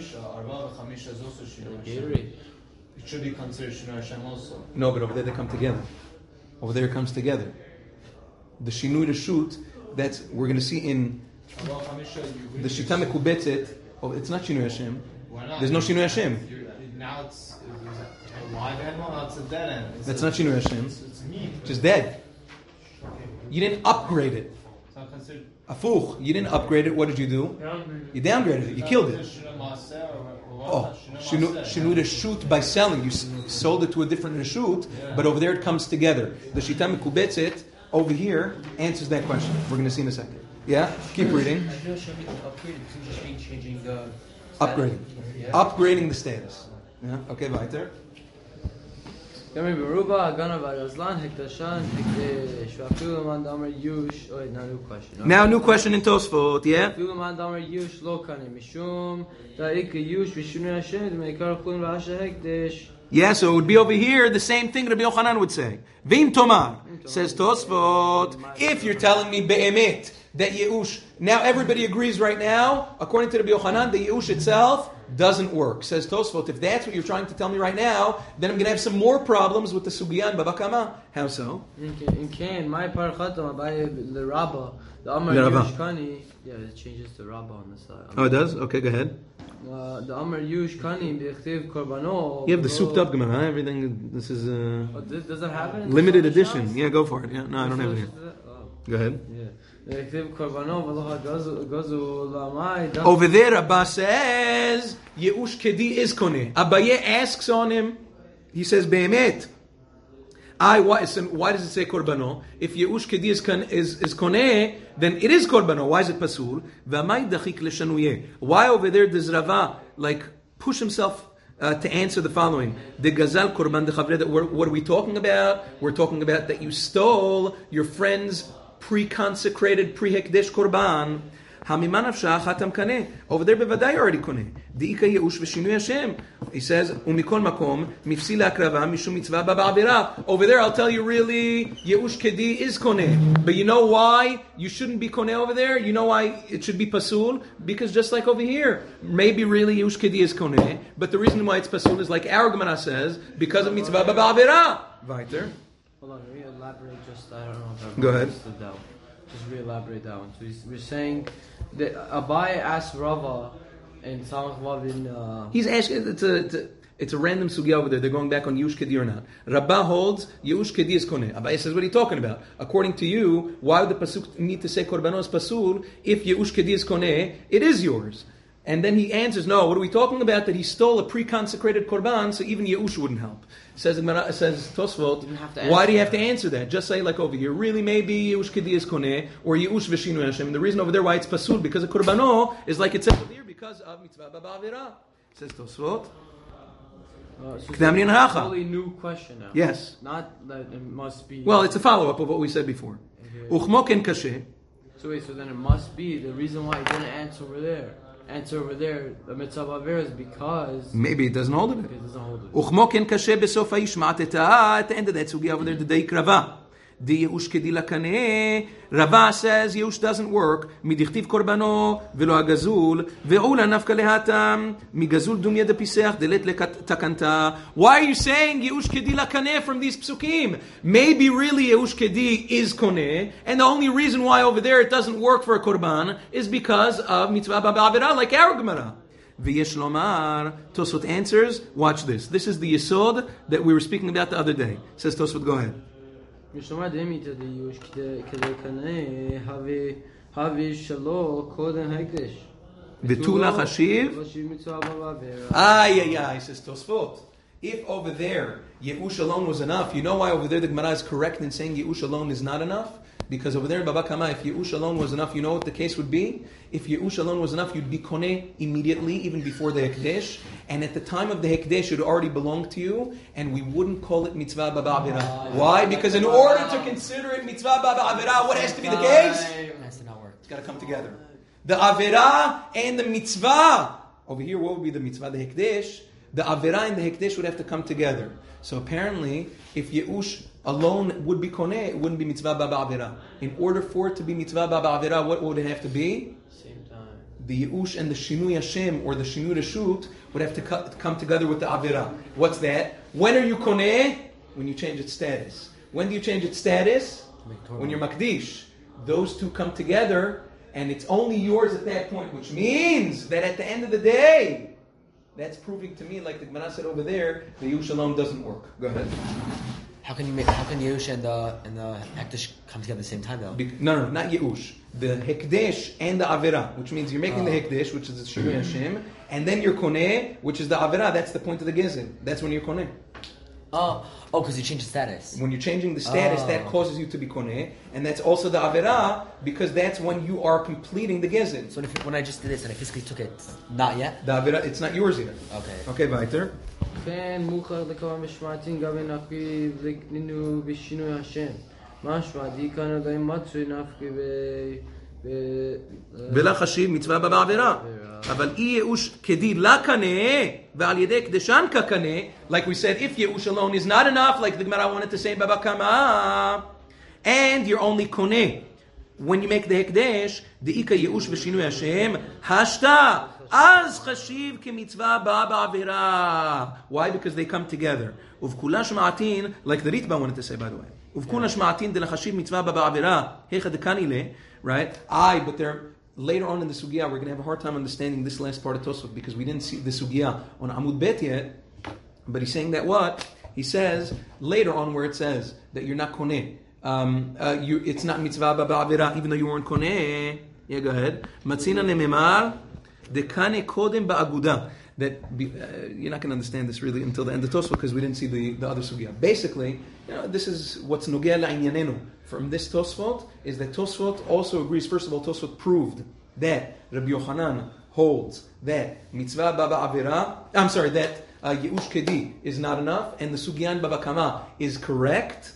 It should be considered Shinui Hashem also. No, but over there they come together. Over there it comes together. The Shinui Reshut, that's, we're going to see in the Shita Mekubetzet, oh, it's not Shinui Hashem. Why not? There's no Shinui Hashem. Now it's a live animal, now it's a dead animal. It's That's a, not Shinui Hashem. It's, it's meat. Just dead. You didn't upgrade it. It's not considered. Afuch, you didn't upgrade it, what did you do? You downgraded it, you killed it. Oh, Shinui Reshut by selling. You s- sold it to a different Reshut, yeah. But over there it comes together. The Shita Mekubetzet over here answers that question. We're going to see in a second. Yeah? Keep reading. Upgrading. Yeah. Upgrading the status. Yeah? Okay, weiter. Yami Beruba, Agana Varazlan, Hektashan, Hekdesh, Vafilu Mandamer Yush. Oh, now new question. Now new question in Tosfot, yeah? Vafilu Mandamer Yush, Lokani, Mishum, Ta'ik Yush, Vishunu Hashem, Meikar Chun Rasha Hekdesh. Yeah, so it would be over here the same thing Rabbi Yochanan would say. Vim Tomar, says Tosfot, if you're telling me Be'emet, that Yeush, now everybody agrees right now, according to Rabbi Yochanan, the Yeush itself doesn't work. Says Tosfot, if that's what you're trying to tell me right now, then I'm going to have some more problems with the Sugya and Baba Kama. How so? In Cain, my parchatam abaye the Rabbah, the Amar The Rabbah. Yushkani, yeah, it changes to Rabbah on the side. Oh, it does? Okay, go ahead. Uh, the Amar Yushkani b'chtiv korbano. You have the souped up Gemara, huh? Everything, this is uh, Oh, does, does that have it? in limited the edition. shops? Yeah, go for it. Yeah, no, I don't have it here. Oh, Go ahead. yeah. B'chtiv korbano v'loha gazu gazu lamai. Over there, Abba says, Yeush Kedi is Koneh. Abaye asks on him, he says, Be'emet. I, why, so why does it say Korbano? If Yeush Kedi is, is, is Koneh, then it is Korbano. Why is it Pasul? V'amai dachik l'shanuyeh. Why over there does Rava, like, push himself uh, to answer the following? The Gazal Korban de Chavre, what are we talking about? We're talking about that you stole your friend's pre-consecrated, pre-hekdesh Korban. Over there, bevadai already koneh. Diika yeush v'shinui Hashem. He says, umikol makom mifsi la'akrava mishum mitzvah ba'avira. Over there, I'll tell you, really, yeush kedi is koneh. But you know why you shouldn't be koneh over there? You know why it should be pasul? Because just like over here, maybe really yeush kedi is koneh. But the reason why it's pasul is like our Gemara says, because of mitzvah ba'avira. Weiter. Hold on, we elaborate just, I don't know if I Go ahead. understood that one. Just re-elaborate that one. So he's- we're saying that Abaye asked Rava in Samach Vav in... Uh, He's asking, to, to, It's a random sugya over there. They're going back on Yeush Kedi or not. Rabbah holds Yeush Kedi is koneh. Abaye says, what are you talking about? According to you, why would the pasuk need to say korbanos pasul if Yeush Kedi is koneh? It is yours. And then he answers, no, what are we talking about? That he stole a pre-consecrated korban, so even Yeush wouldn't help. Says says Tosfot, why do you have to answer that? Just say like over here, really maybe Yeush Kedi is koneh, or Yeush v'shinu Hashem. And the reason over there why it's pasul, because of korbano, is like it says over here, because of mitzvah ba'avira. Says Tosfot. Uh, so it's a totally new question now. Yes. Not that it must be... Well, it's a follow-up of what we said before. Uchmo ken kashe. So wait, so then it must be the reason why he didn't answer over there. Answer over there, the mitzvah ba'avira is because... Maybe it doesn't hold it. It doesn't hold it. Uchmo ken kashe besof ha'ishma'ateta. At the end of that sugi over there, the day krava. The Yeush Kedi lakaneh. Rava says Yeush doesn't work. Midichtiv korbano velo agazul ve'ula nafka lehatam migazul dumya de pisach delet letakanta. Why are you saying Yeush Kedi lakaneh from these psukim? Maybe really Yeush Kedi is koneh, and the only reason why over there it doesn't work for a korban is because of mitzvah ba'avira, like our Gemara. V'yesh lomar. Tosfot answers. Watch this. This is the yesod that we were speaking about the other day. Says Tosfot, go ahead. משומע דמית דיוש כדי כנראה הווי הווי שלו קודם הקדש. ותולה חשיב. Ay, ay, ay, says Tosfot. If over there Yeush alone was enough, you know why over there the Gemara is correct in saying Yeush alone is not enough? Because over there in Baba Kama, if Yeush alone was enough, you know what the case would be? If Yeush alone was enough, you'd be koneh immediately, even before the Hekdesh. And at the time of the Hekdesh, it would already belong to you, and we wouldn't call it mitzvah ba'avira. Why? Because in order to consider it mitzvah ba'avira, what has to be the case? It has to not work. It's got to come together. The avira and the mitzvah. Over here, what would be the mitzvah? The Hekdesh. The avira and the Hekdesh would have to come together. So apparently, if Yeush alone would be koneh, it wouldn't be mitzvah ba'avira. In order for it to be mitzvah ba'avira, what would it have to be? Same time. The Yeush and the Shinui Hashem or the Shinui Reshut would have to come together with the avira. What's that? When are you koneh? When you change its status. When do you change its status? When you're makdish. Those two come together, and it's only yours at that point, which means that at the end of the day, that's proving to me, like the Gemara said over there, the Yeush alone doesn't work. Go ahead. How can you make? How can Yeush and the and the Hekdesh come together at the same time though? Be, no, no, not Yeush. The Hekdesh and the Avira, which means you're making oh. the Hekdesh, which is the Shinui Hashem, and then you're koneh, which is the Avira. That's the point of the Gezin. That's when you're koneh. Oh, oh, because you change the status. When you're changing the status, oh. that causes you to be koneh, and that's also the Avira, because that's when you are completing the Gezin. So if, when I just did this and I physically took it, not yet? The Avira, it's not yours yet. Okay. Okay, weiter. כן, מוכר לקרוא משמעתים גם נפקי לקנינו בשינוי השם. משמע, די כאן עדיין מצוי נפקי ב... ולא חשיב מצווה בעבירה. אבל אי ייאוש כדי לקנה, ועל ידי קדשן כקנה, like we said, if ייאוש alone is not enough, like the Gemara wanted to say בבא קמא, and you're only קונה. When you make the הקדש, דאיקה ייאוש ושינוי השם, השתה. Az chashiv k'mitzvah ba ba'avira. Why? Because they come together. Uvkula shma'atin, like the Ritba wanted to say, by the way. Uvkula shma'atin de l'chashiv mitzvah ba ba'avira. Hecha dekanile, right? I, but they're, later on in the sugya, we're going to have a hard time understanding this last part of Tosfot because we didn't see the sugya on Amud Bet yet. But he's saying that what? He says, later on where it says that you're not koneh. Um, uh, you, it's not mitzvah ba ba'avira, even though you weren't koneh. Yeah, go ahead. Matzina nememar. Dekane kodem ba'aguda. That be, uh, you're not going to understand this really until the end of Tosfot because we didn't see the, the other sugya. Basically, you know, this is what's nogea la'inyanenu. From this Tosfot is that Tosfot also agrees. First of all, Tosfot proved that Rabbi Yochanan holds that mitzvah baba avira. I'm sorry, that uh, Yeush Kedi is not enough, and the sugyan baba kama is correct.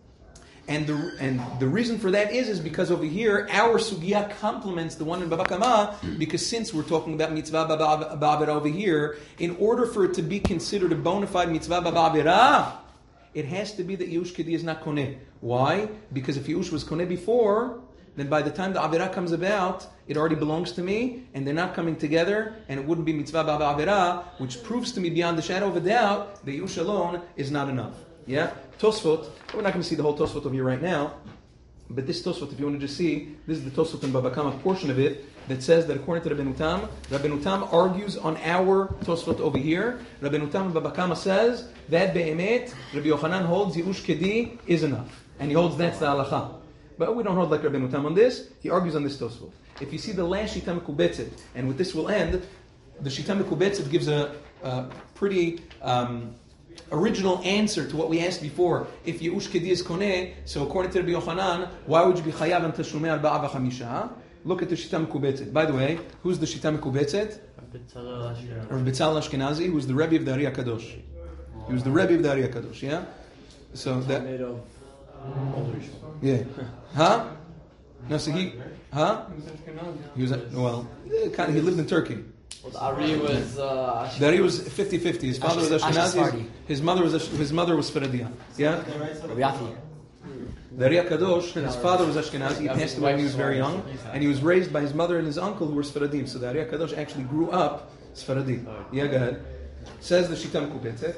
And the and the reason for that is is because over here our sugya complements the one in Baba Kama, because since we're talking about mitzvah ba'avira over here, in order for it to be considered a bona fide mitzvah ba'avira, it has to be that Yeush Kedi is not koneh. Why? Because if Yeush was koneh before, then by the time the avira comes about, it already belongs to me, and they're not coming together, and it wouldn't be mitzvah ba'avira, which proves to me beyond the shadow of a doubt that Yeush alone is not enough. Yeah? Tosfot, we're not going to see the whole Tosfot over here right now, but this Tosfot, if you want to just see, this is the Tosfot in Baba Kama portion of it, that says that according to Rabbeinu Tam, Rabbeinu Tam argues on our Tosfot over here. Rabbeinu Tam Baba Kama says that be'emet, Rabbi Yochanan holds Yush Kedi is enough. And he holds that's the halacha. But we don't hold like Rabbeinu Tam on this. He argues on this Tosfot. If you see the last Shita Mekubetzet, and with this we'll end, the Shita Mekubetzet gives a, a pretty um, original answer to what we asked before. If Yush Kedi is koneh, so according to Rabbi Yochanan, why would you be chayav on Tashlumei Arba'a v'chamisha? Look at the Shita Mekubetzet. By the way, who's the Shita Mekubetzet? Rabbi Betzalel Ashkenazi, who's the Rebbe of the Ari HaKadosh. He was the Rebbe of the Ari HaKadosh, yeah? So that... Yeah. Huh? No, so he... Huh? He was... Well, kind of, he lived in Turkey. Well, the Ari was... Uh, the Ari was fifty-fifty. His father was Ashkenazi. His mother was his mother was Sfaradia. Yeah? Rabbi Yafi. The Ari HaKadosh, his father was Ashkenazi, he passed away when he was very young, and he was raised by his mother and his uncle who were Sfaradim. So the Ari HaKadosh actually grew up Sfaradi. Yeah, go ahead. Says the Shita Mekubetzet.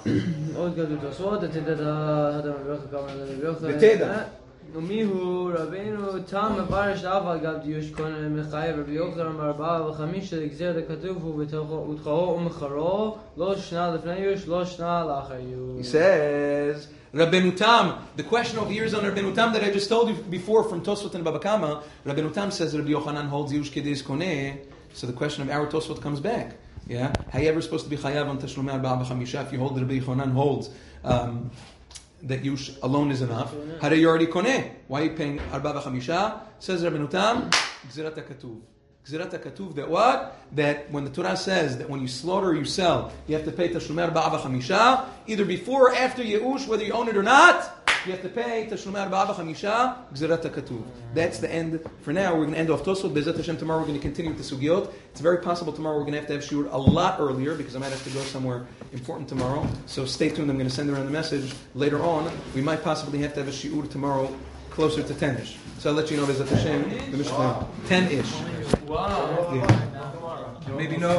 V'teda. ומיהו רבינו תם מפרש לאו על גב דיוש כהן מחייב רבי יוחנן אמר ארבעה וחמישה לגזיר לכתוב ותחרו ומחרו לא שנה לפני יוש לא שנה לאחר יוש. He says Rabbeinu Tam, the question over here is on Rabbeinu Tam that I just told you before from Tosfot and Baba Kama. Rabbeinu Tam says Rabbi Yochanan holds Yush Kedei Koneh, so the question of our Tosfot comes back. Yeah, how you ever supposed to be chayav on Tashlumei Arba'a v'chamisha if you hold Rabbi Yochanan holds um, that Yush alone is enough? How do you already koneh? Why are you paying Arba'a v'chamisha? Says Rabbeinu Tam, Gzirat HaKatuv. Gzirat HaKatuv, that what? That when the Torah says that when you slaughter or you sell, you have to pay Tashlumei Arba'a v'chamisha, either before or after Ye'ush, whether you own it or not, you have to pay Tashlumei Arba'a v'chamisha, Gzirat HaKatuv. That's the end for now. We're going to end off Tosfot. Be'ezrat Hashem, tomorrow we're going to continue with the Sugyot. It's very possible tomorrow we're going to have to have shiur a lot earlier because I might have to go somewhere important tomorrow. So stay tuned. I'm going to send around the message later on. We might possibly have to have a shiur tomorrow closer to ten-ish. So I'll let you know Be'ezrat Hashem. ten-ish. Wow. Yeah. Maybe no.